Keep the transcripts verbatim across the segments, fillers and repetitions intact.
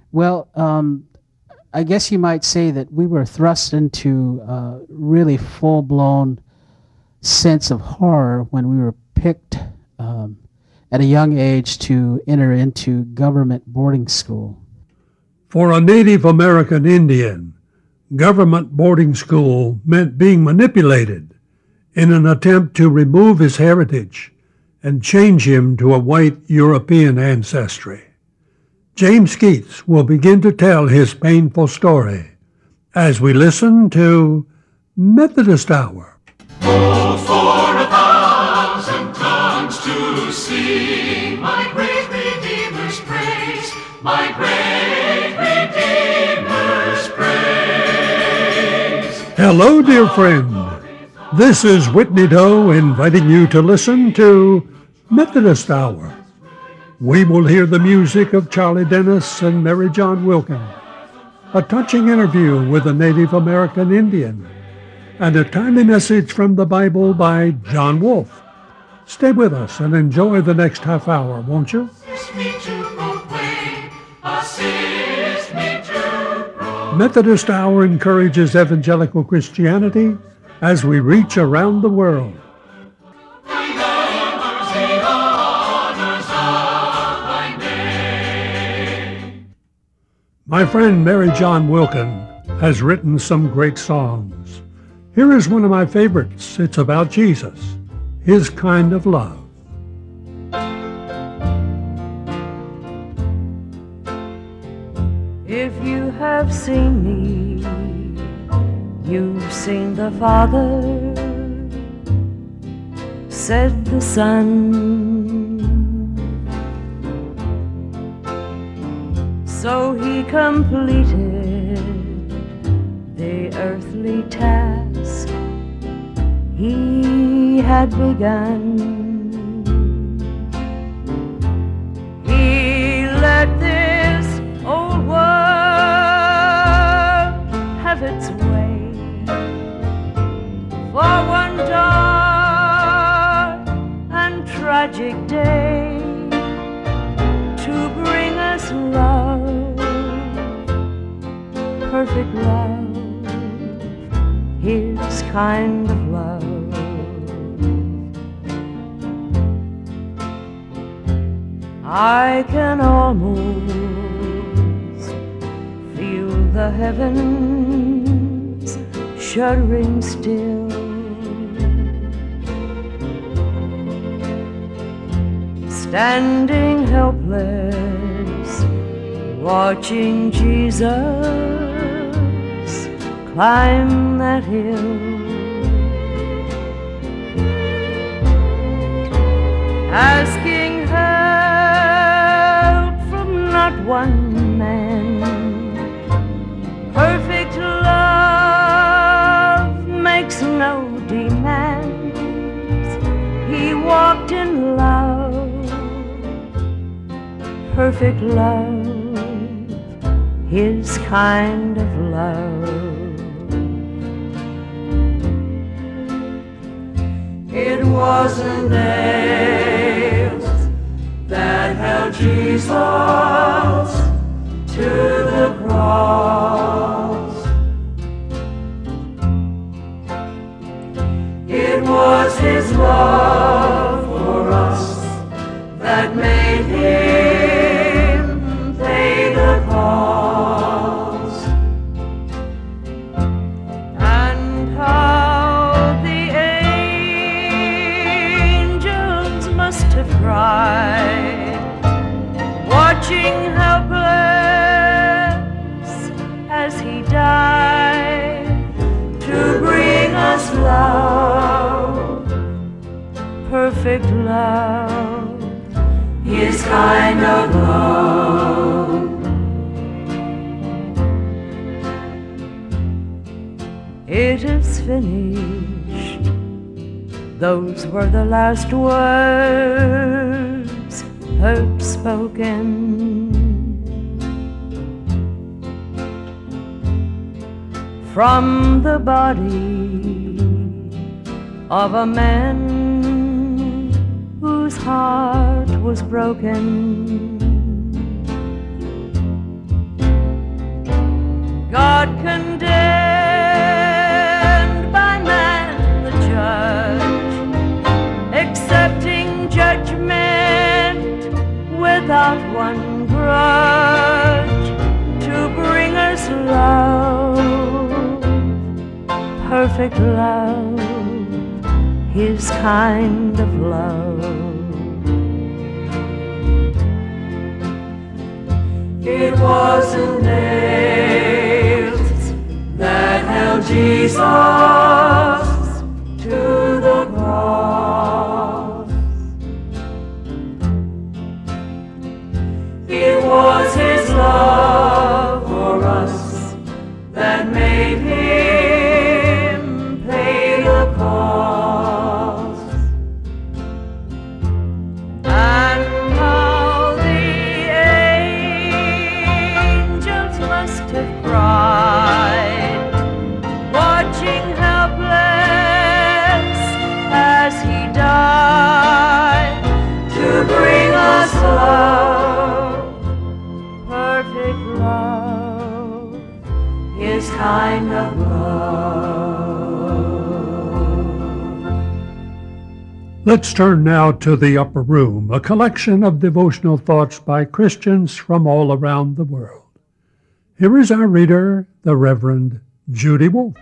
Well, um, I guess you might say that we were thrust into a really full-blown sense of horror when we were picked um, at a young age to enter into government boarding school. For a Native American Indian, government boarding school meant being manipulated in an attempt to remove his heritage and change him to a white European ancestry. James Keats will begin to tell his painful story as we listen to Methodist Hour. Oh, for a thousand tongues to sing my great Redeemer's praise, my great Redeemer's praise. Hello, dear friend. This is Whitney Doe inviting you to listen to Methodist Hour. We will hear the music of Charlie Dennis and Mary John Wilkin, a touching interview with a Native American Indian, and a timely message from the Bible by John Wolfe. Stay with us and enjoy the next half hour, won't you? Assist me to proclaim, assist me to proclaim. Methodist Hour encourages evangelical Christianity as we reach around the world. My friend Mary John Wilkin has written some great songs. Here is one of my favorites. It's about Jesus, his kind of love. If you have seen me, you've seen the Father, said the Son. So he completed the earthly task he had begun. He let this old world have its way for one dark and tragic day to bring us love, perfect love, his kind of love. I can almost feel the heavens shuddering still, standing helpless, watching Jesus climb that hill. Asking help from not one man. Perfect love makes no demands. He walked in love, perfect love, his kind of love. It wasn't nails that held Jesus to the cross. It was his love for us that made him pay the cost. And how the angels must have cried, watching helpless as he died to bring us love, perfect love, his kind of love. It is finished. Those were the last words heard spoken. From the body of a man whose heart was broken. perfect love, his kind of love. It wasn't nails that held Jesus to the cross. It was his love for us that made him pay the cost. And how the angels must have cried, watching helpless as he died, to bring us love, perfect love, his kind of love. Let's turn now to The Upper Room, a collection of devotional thoughts by Christians from all around the world. Here is our reader, the Reverend Judy Wolf.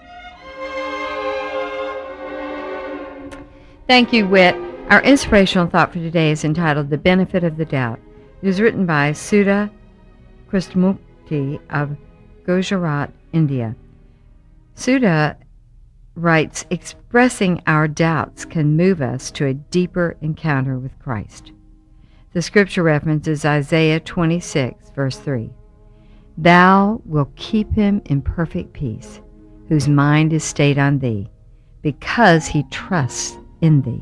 Thank you, Whit. Our inspirational thought for today is entitled The Benefit of the Doubt. It is written by Sudha Krishnamurti of Gujarat, India. Sudha writes, expressing our doubts can move us to a deeper encounter with Christ. The scripture reference is Isaiah twenty-six, verse three. Thou wilt keep him in perfect peace, whose mind is stayed on thee, because he trusts in thee.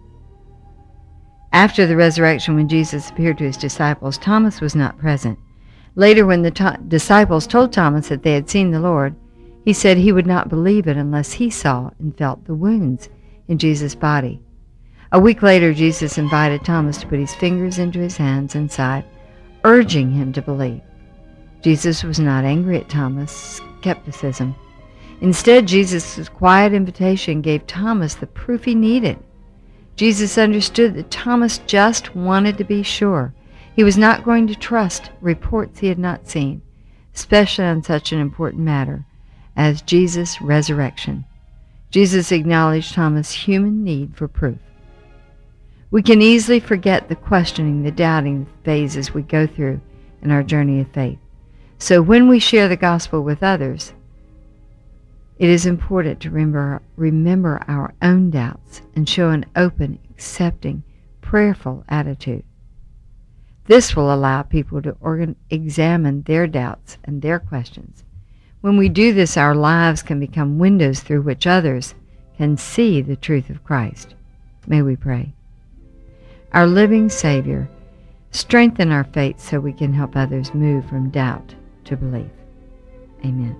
After the resurrection, when Jesus appeared to his disciples, Thomas was not present. Later, when the to- disciples told Thomas that they had seen the Lord, he said he would not believe it unless he saw and felt the wounds in Jesus' body. A week later, Jesus invited Thomas to put his fingers into his hands and side, urging him to believe. Jesus was not angry at Thomas' skepticism. Instead, Jesus' quiet invitation gave Thomas the proof he needed. Jesus understood that Thomas just wanted to be sure. He was not going to trust reports he had not seen, especially on such an important matter as Jesus' resurrection. Jesus acknowledged Thomas' human need for proof. We can easily forget the questioning, the doubting phases we go through in our journey of faith. So when we share the gospel with others, it is important to remember, remember our own doubts and show an open, accepting, prayerful attitude. This will allow people to organ- examine their doubts and their questions. When we do this, our lives can become windows through which others can see the truth of Christ. May we pray. Our living Savior, strengthen our faith so we can help others move from doubt to belief. Amen.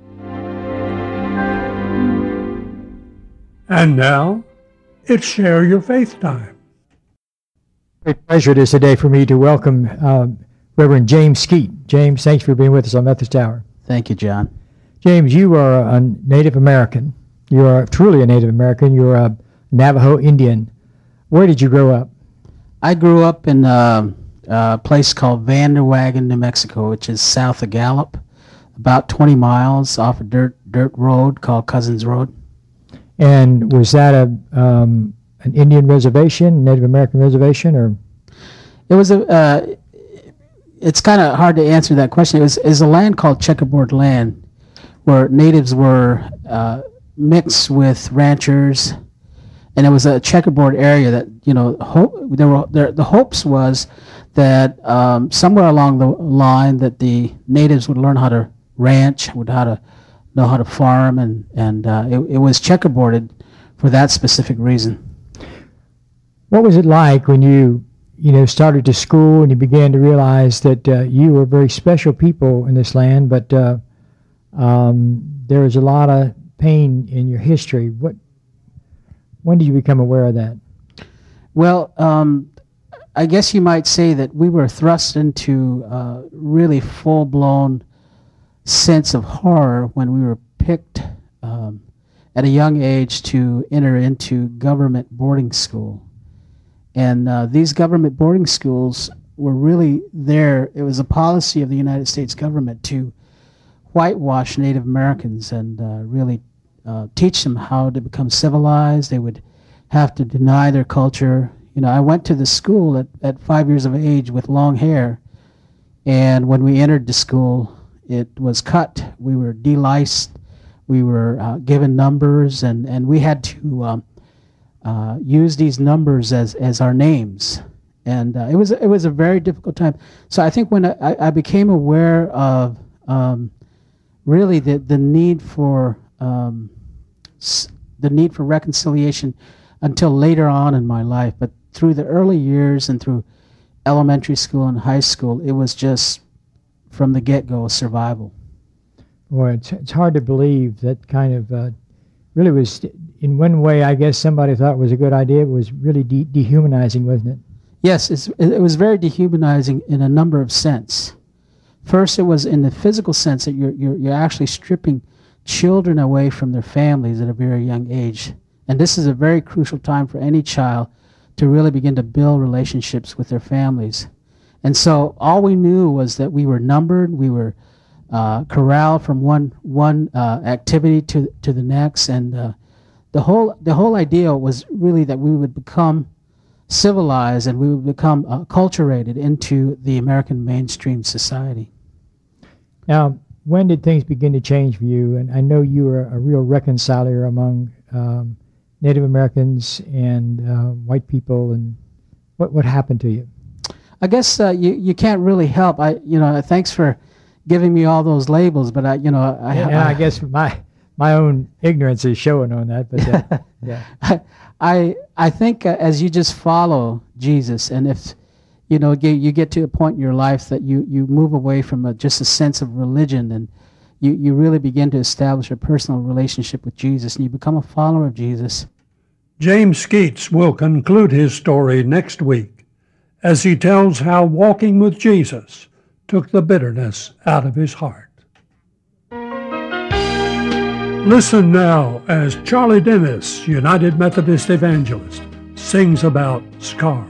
And now, it's Share Your Faith time. Great pleasure it is today for me to welcome uh, Reverend James Skeet. James, thanks for being with us on Methodist Hour. Thank you, John. James, you are a Native American. You are truly a Native American. You're a Navajo Indian. Where did you grow up? I grew up in a, a place called Vander Wagon, New Mexico, which is south of Gallup, about twenty miles off a dirt dirt road called Cousins Road. And was that a um, an Indian reservation, Native American reservation, or? It was a. Uh, it's kind of hard to answer that question. It was is a land called checkerboard land, where natives were uh, mixed with ranchers, and it was a checkerboard area that you know. Hope, there were there, the hopes was that um, somewhere along the line that the natives would learn how to ranch, would how to know how to farm, and and uh, it, it was checkerboarded for that specific reason. What was it like when you, you know, started to school and you began to realize that uh, you were very special people in this land, but uh, um, there was a lot of pain in your history? What? When did you become aware of that? Well, um, I guess you might say that we were thrust into a really full-blown sense of horror when we were picked um, at a young age to enter into government boarding school. And uh, these government boarding schools were really there. It was a policy of the United States government to whitewash Native Americans and uh, really uh, teach them how to become civilized. They would have to deny their culture. You know, I went to the school at, at five years of age with long hair, and when we entered the school, it was cut. We were deliced. We were uh, given numbers, and, and we had to um, uh, use these numbers as, as our names. And uh, it was it was a very difficult time. So I think when I, I became aware of um, really the, the need for um, s- the need for reconciliation until later on in my life, but through the early years and through elementary school and high school, it was just from the get-go survival. Boy, it's, it's hard to believe that kind of uh, really was, in one way, I guess somebody thought it was a good idea. It was really de- dehumanizing, wasn't it? Yes, it's, it was very dehumanizing in a number of sense. First, it was in the physical sense that you're, you're, you're actually stripping children away from their families at a very young age. And this is a very crucial time for any child to really begin to build relationships with their families. And so all we knew was that we were numbered, we were uh, corralled from one one uh, activity to to the next, and uh, the whole the whole idea was really that we would become civilized and we would become uh, culturated into the American mainstream society. Now, when did things begin to change for you? And I know you were a real reconciler among um, Native Americans and uh, white people, and what what happened to you? I guess uh, you you can't really help. I you know thanks for giving me all those labels, but I you know I and, and I, I guess my my own ignorance is showing on that. But uh, yeah, I I think uh, as you just follow Jesus, and if you know you, you get to a point in your life that you you move away from a, just a sense of religion, and you you really begin to establish a personal relationship with Jesus, and you become a follower of Jesus. James Skeets will conclude his story next week as he tells how walking with Jesus took the bitterness out of his heart. Listen now as Charlie Dennis, United Methodist Evangelist, sings about scars.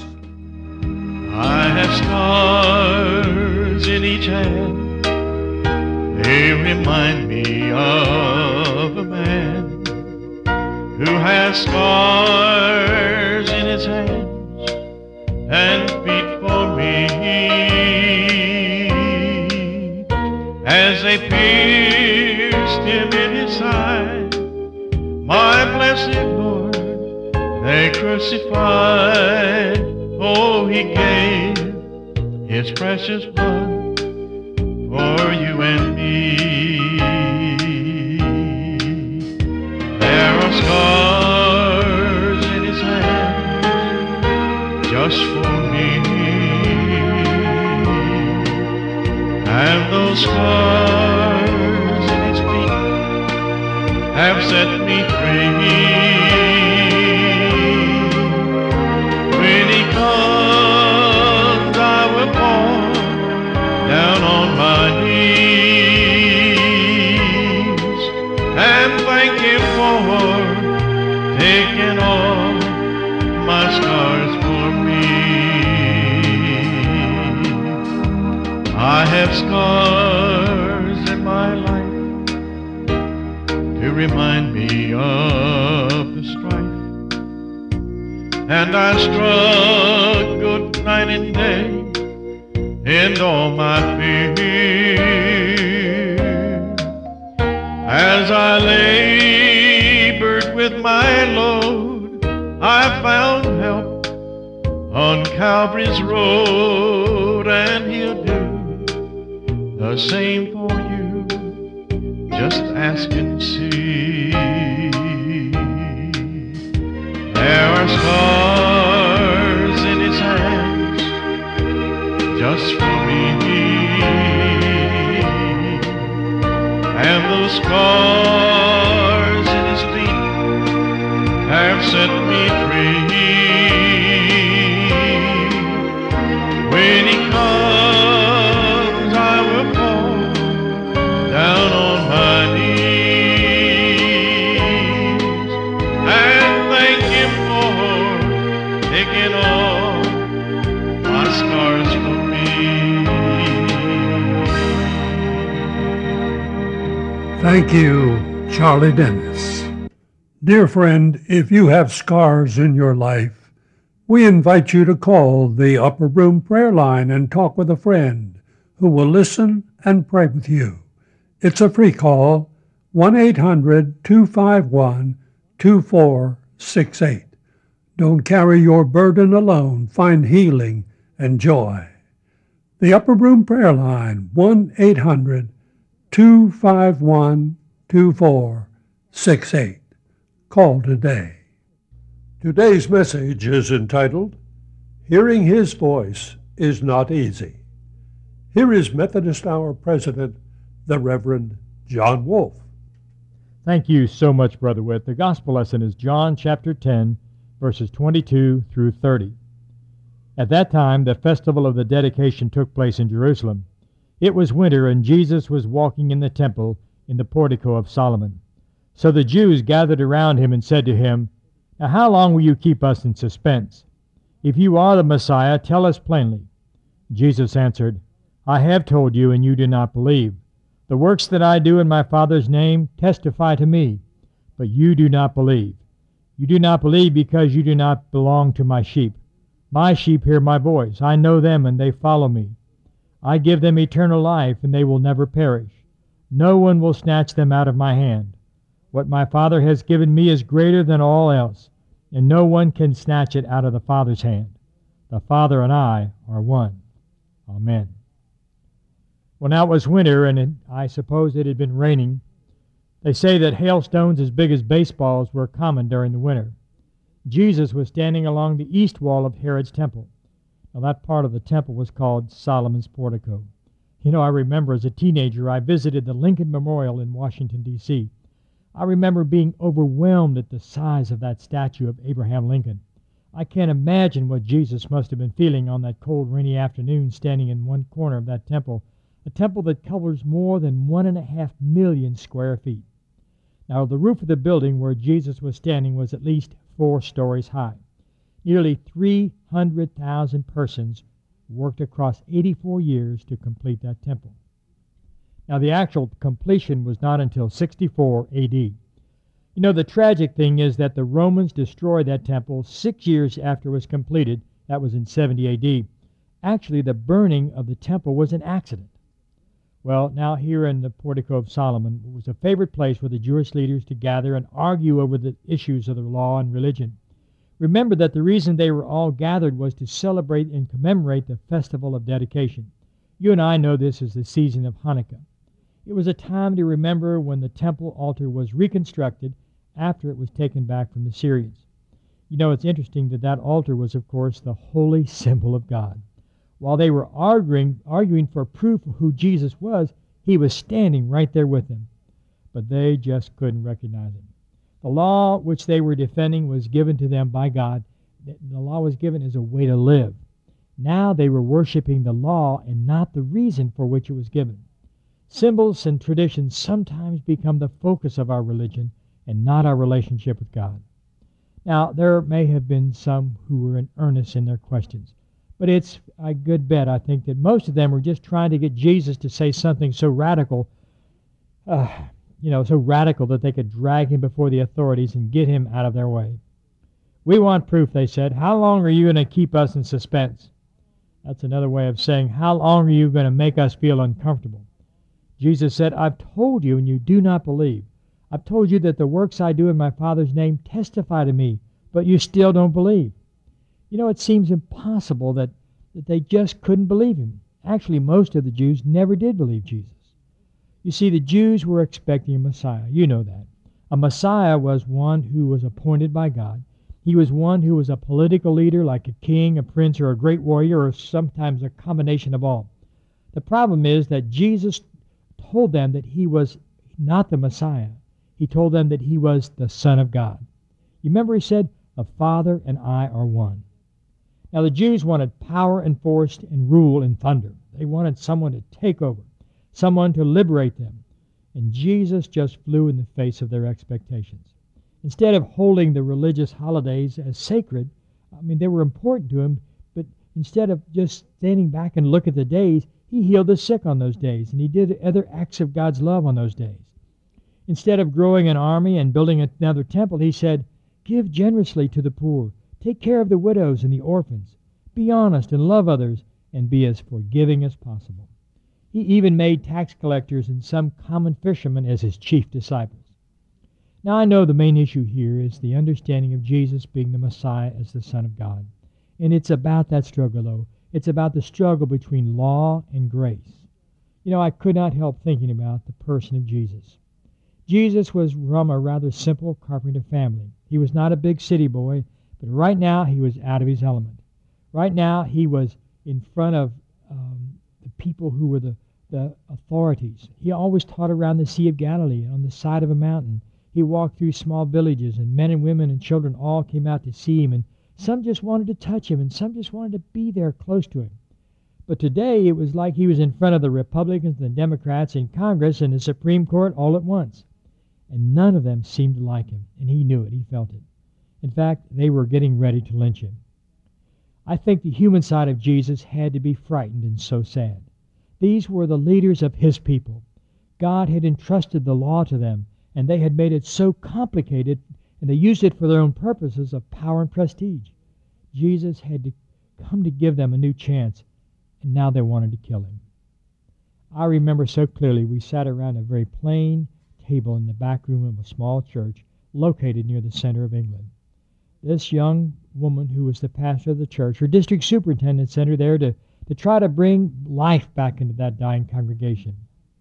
I have scars in each hand. They remind me of a man who has scars in his hands and feet for me, as they pierced him in his side. My blessed Lord, they crucified. Oh, he gave his precious blood for you and me. There are scars in his hand just for me, and those scars in his feet have set me free. When he comes, I will fall down on my knees and thank him for taking all my scars for me. I have scars in my life to remind me of the strife, and I struggled night and day in all my fear. As I labored with my load, I found help on Calvary's road, and he'll do the same for you. Just ask and see. There are scars in his hands just for me, and those scars in his feet have set me free. When he comes, I will fall down on my knees and thank him for taking all my scars for me. Thank you, Charlie Dennis. Dear friend, if you have scars in your life, we invite you to call the Upper Room Prayer Line and talk with a friend who will listen and pray with you. It's a free call, one eight hundred two five one two four six eight. Don't carry your burden alone. Find healing and joy. The Upper Room Prayer Line, one eight hundred two five one two four six eight. Call today. Today's message is entitled, Hearing His Voice is Not Easy. Here is Methodist Hour President, the Reverend John Wolf. Thank you so much, Brother Witt. The gospel lesson is John chapter ten, verses twenty-two through thirty. At that time, the festival of the dedication took place in Jerusalem. It was winter, and Jesus was walking in the temple in the portico of Solomon. So the Jews gathered around him and said to him, Now how long will you keep us in suspense? If you are the Messiah, tell us plainly. Jesus answered, I have told you, and you do not believe. The works that I do in my Father's name testify to me, but you do not believe. You do not believe because you do not belong to my sheep. My sheep hear my voice. I know them, and they follow me. I give them eternal life, and they will never perish. No one will snatch them out of my hand. What my Father has given me is greater than all else, and no one can snatch it out of the Father's hand. The Father and I are one. Amen. Well, now it was winter, and it, I suppose it had been raining. They say that hailstones as big as baseballs were common during the winter. Jesus was standing along the east wall of Herod's temple. Now, that part of the temple was called Solomon's Portico. You know, I remember as a teenager, I visited the Lincoln Memorial in Washington, D C I remember being overwhelmed at the size of that statue of Abraham Lincoln. I can't imagine what Jesus must have been feeling on that cold, rainy afternoon standing in one corner of that temple, a temple that covers more than one and a half million square feet. Now, the roof of the building where Jesus was standing was at least four stories high. Nearly three hundred thousand persons worked across eighty-four years to complete that temple. Now, the actual completion was not until sixty-four A D You know, the tragic thing is that the Romans destroyed that temple six years after it was completed. That was in seventy A D Actually, the burning of the temple was an accident. Well, now here in the Portico of Solomon, it was a favorite place for the Jewish leaders to gather and argue over the issues of the law and religion. Remember that the reason they were all gathered was to celebrate and commemorate the festival of dedication. You and I know this as the season of Hanukkah. It was a time to remember when the temple altar was reconstructed after it was taken back from the Syrians. You know, it's interesting that that altar was, of course, the holy symbol of God. While they were arguing, arguing for proof of who Jesus was, he was standing right there with them. But they just couldn't recognize him. The law which they were defending was given to them by God. The law was given as a way to live. Now they were worshiping the law and not the reason for which it was given. Symbols and traditions sometimes become the focus of our religion and not our relationship with God. Now, there may have been some who were in earnest in their questions, but it's a good bet, I think, that most of them were just trying to get Jesus to say something so radical, uh, you know, so radical that they could drag him before the authorities and get him out of their way. We want proof, they said. How long are you going to keep us in suspense? That's another way of saying, how long are you going to make us feel uncomfortable? Jesus said, I've told you and you do not believe. I've told you that the works I do in my Father's name testify to me, but you still don't believe. You know, it seems impossible that, that they just couldn't believe him. Actually, most of the Jews never did believe Jesus. You see, the Jews were expecting a Messiah. You know that. A Messiah was one who was appointed by God. He was one who was a political leader like a king, a prince, or a great warrior, or sometimes a combination of all. The problem is that Jesus told them that he was not the Messiah. He told them that he was the Son of God. You remember he said, the Father and I are one. Now the Jews wanted power and force and rule and thunder. They wanted someone to take over, someone to liberate them. And Jesus just flew in the face of their expectations. Instead of holding the religious holidays as sacred, I mean, they were important to him, but instead of just standing back and look at the days, he healed the sick on those days, and he did other acts of God's love on those days. Instead of growing an army and building another temple, he said, "Give generously to the poor. Take care of the widows and the orphans. Be honest and love others, and be as forgiving as possible." He even made tax collectors and some common fishermen as his chief disciples. Now I know the main issue here is the understanding of Jesus being the Messiah as the Son of God. And it's about that struggle, though. It's about the struggle between law and grace. You know, I could not help thinking about the person of Jesus. Jesus was from a rather simple carpenter family. He was not a big city boy, but right now he was out of his element. Right now he was in front of um, the people who were the, the authorities. He always taught around the Sea of Galilee on the side of a mountain. He walked through small villages, and men and women and children all came out to see him, and some just wanted to touch him, and some just wanted to be there close to him. But today it was like he was in front of the Republicans and the Democrats in Congress and the Supreme Court all at once. And none of them seemed to like him, and he knew it. He felt it. In fact, they were getting ready to lynch him. I think the human side of Jesus had to be frightened and so sad. These were the leaders of his people. God had entrusted the law to them, and they had made it so complicated, and they used it for their own purposes of power and prestige. Jesus had to come to give them a new chance, and now they wanted to kill him. I remember so clearly we sat around a very plain table in the back room of a small church located near the center of England. This young woman who was the pastor of the church, her district superintendent, sent her there to, to try to bring life back into that dying congregation.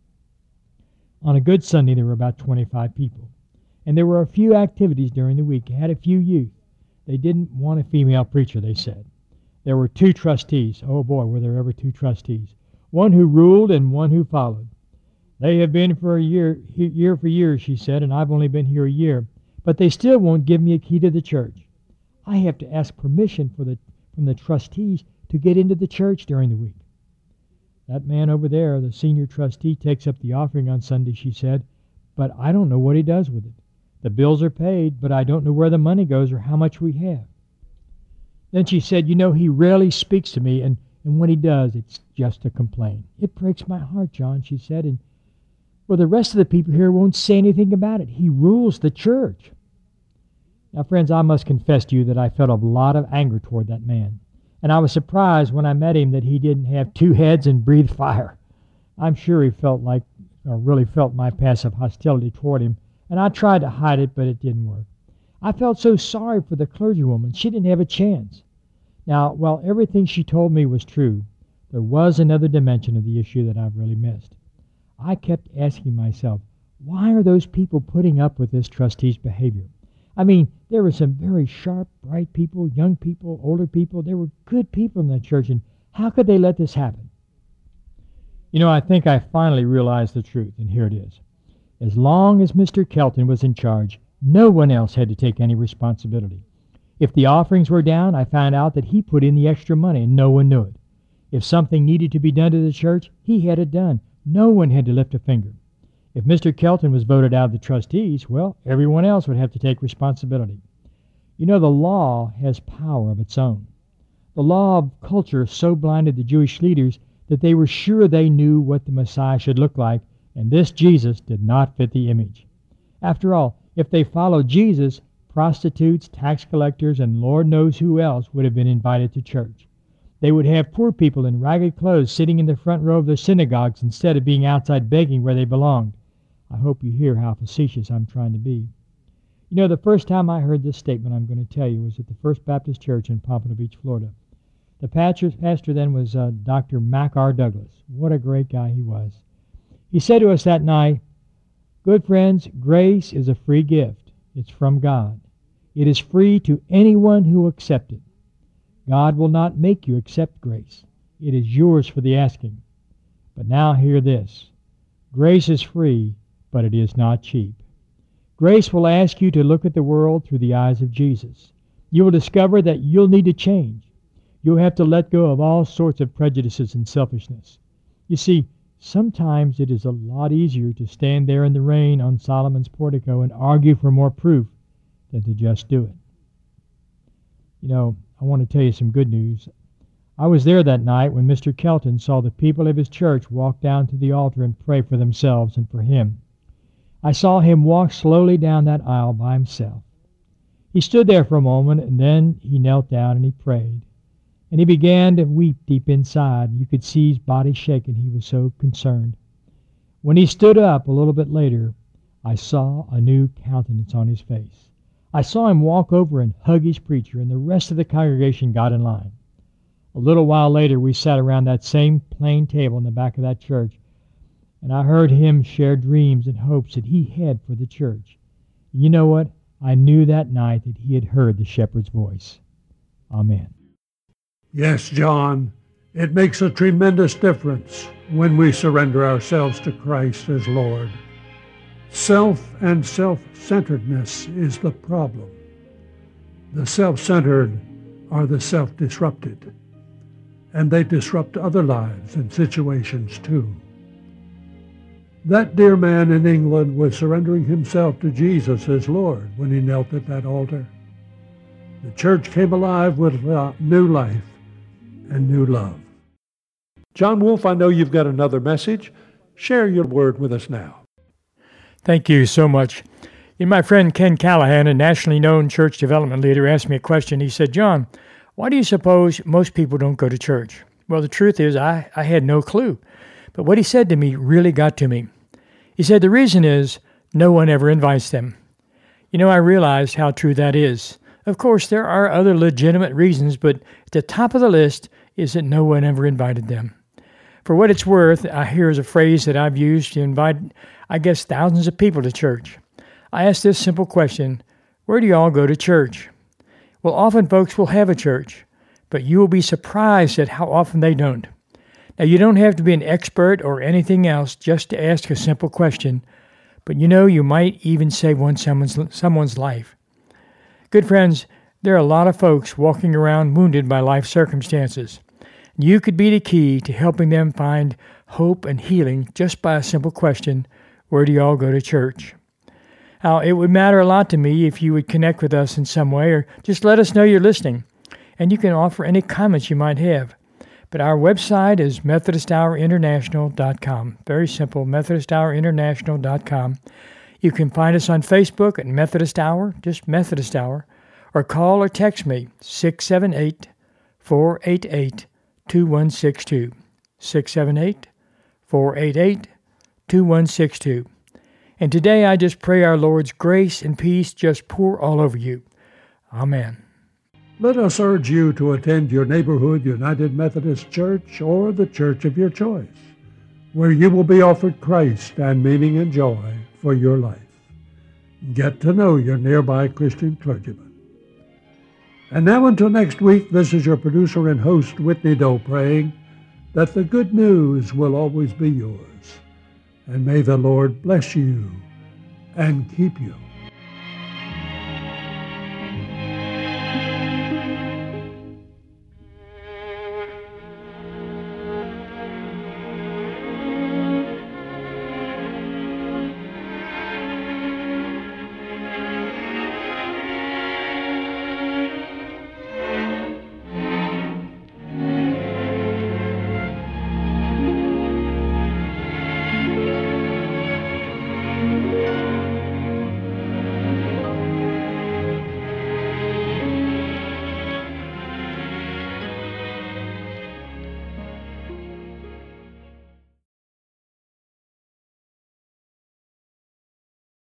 On a good Sunday, there were about twenty-five people. And there were a few activities during the week. It had a few youth. They didn't want a female preacher, they said. There were two trustees. Oh boy, were there ever two trustees. One who ruled and one who followed. They have been for a year, year for years, she said, and I've only been here a year. But they still won't give me a key to the church. I have to ask permission for the, from the trustees to get into the church during the week. That man over there, the senior trustee, takes up the offering on Sunday, she said, but I don't know what he does with it. The bills are paid, but I don't know where the money goes or how much we have. Then she said, you know, he rarely speaks to me, and, and when he does, it's just to complain. It breaks my heart, John, she said, and well, the rest of the people here won't say anything about it. He rules the church. Now, friends, I must confess to you that I felt a lot of anger toward that man. And I was surprised when I met him that he didn't have two heads and breathe fire. I'm sure he felt like, or really felt my passive hostility toward him, and I tried to hide it, but it didn't work. I felt so sorry for the clergywoman. She didn't have a chance. Now, while everything she told me was true, there was another dimension of the issue that I've really missed. I kept asking myself, why are those people putting up with this trustee's behavior? I mean, there were some very sharp, bright people, young people, older people. There were good people in that church, and how could they let this happen? You know, I think I finally realized the truth, and here it is. As long as Mister Kelton was in charge, no one else had to take any responsibility. If the offerings were down, I found out that he put in the extra money, and no one knew it. If something needed to be done to the church, he had it done. No one had to lift a finger. If Mister Kelton was voted out of the trustees, well, everyone else would have to take responsibility. You know, the law has power of its own. The law of culture so blinded the Jewish leaders that they were sure they knew what the Messiah should look like, and this Jesus did not fit the image. After all, if they followed Jesus, prostitutes, tax collectors, and Lord knows who else would have been invited to church. They would have poor people in ragged clothes sitting in the front row of their synagogues instead of being outside begging where they belonged. I hope you hear how facetious I'm trying to be. You know, the first time I heard this statement I'm going to tell you was at the First Baptist Church in Pompano Beach, Florida. The pastor, pastor then was uh, Doctor Mac R. Douglas. What a great guy he was. He said to us that night, "Good friends, grace is a free gift. It's from God. It is free to anyone who accepts it. God will not make you accept grace. It is yours for the asking. But now hear this. Grace is free, but it is not cheap. Grace will ask you to look at the world through the eyes of Jesus. You will discover that you'll need to change. You'll have to let go of all sorts of prejudices and selfishness. You see, sometimes it is a lot easier to stand there in the rain on Solomon's portico and argue for more proof than to just do it." You know, I want to tell you some good news. I was there that night when Mister Kelton saw the people of his church walk down to the altar and pray for themselves and for him. I saw him walk slowly down that aisle by himself. He stood there for a moment, and then he knelt down and he prayed. And he began to weep deep inside. You could see his body shaking. He was so concerned. When he stood up a little bit later, I saw a new countenance on his face. I saw him walk over and hug his preacher, and the rest of the congregation got in line. A little while later, we sat around that same plain table in the back of that church, and I heard him share dreams and hopes that he had for the church. And you know what? I knew that night that he had heard the shepherd's voice. Amen. Yes, John, it makes a tremendous difference when we surrender ourselves to Christ as Lord. Self and self-centeredness is the problem. The self-centered are the self-disrupted, and they disrupt other lives and situations too. That dear man in England was surrendering himself to Jesus as Lord when he knelt at that altar. The church came alive with uh, new life and new love. John Wolfe, I know you've got another message. Share your word with us now. Thank you so much. And my friend Ken Callahan, a nationally known church development leader, asked me a question. He said, John, why do you suppose most people don't go to church? Well, the truth is I, I had no clue. But what he said to me really got to me. He said the reason is no one ever invites them. You know, I realized how true that is. Of course, there are other legitimate reasons, but at the top of the list is that no one ever invited them. For what it's worth, I hear is a phrase that I've used to invite, I guess, thousands of people to church. I ask this simple question, where do you all go to church? Well, often folks will have a church, but you will be surprised at how often they don't. Now, you don't have to be an expert or anything else just to ask a simple question, but you know, you might even save one someone's, someone's life. Good friends, there are a lot of folks walking around wounded by life circumstances. You could be the key to helping them find hope and healing just by a simple question, where do you all go to church? Now, it would matter a lot to me if you would connect with us in some way or just let us know you're listening, and you can offer any comments you might have. But our website is Methodist Hour International dot com. Very simple, Methodist Hour International dot com. You can find us on Facebook at Methodist Hour, just Methodist Hour, or call or text me, six seven eight, four eight eight, two one six two, six seven eight, four eight eight, two one six two. And today I just pray our Lord's grace and peace just pour all over you. Amen. Let us urge you to attend your neighborhood United Methodist Church or the church of your choice, where you will be offered Christ and meaning and joy for your life. Get to know your nearby Christian clergyman. And now until next week, this is your producer and host, Whitney Doe, praying that the good news will always be yours. And may the Lord bless you and keep you.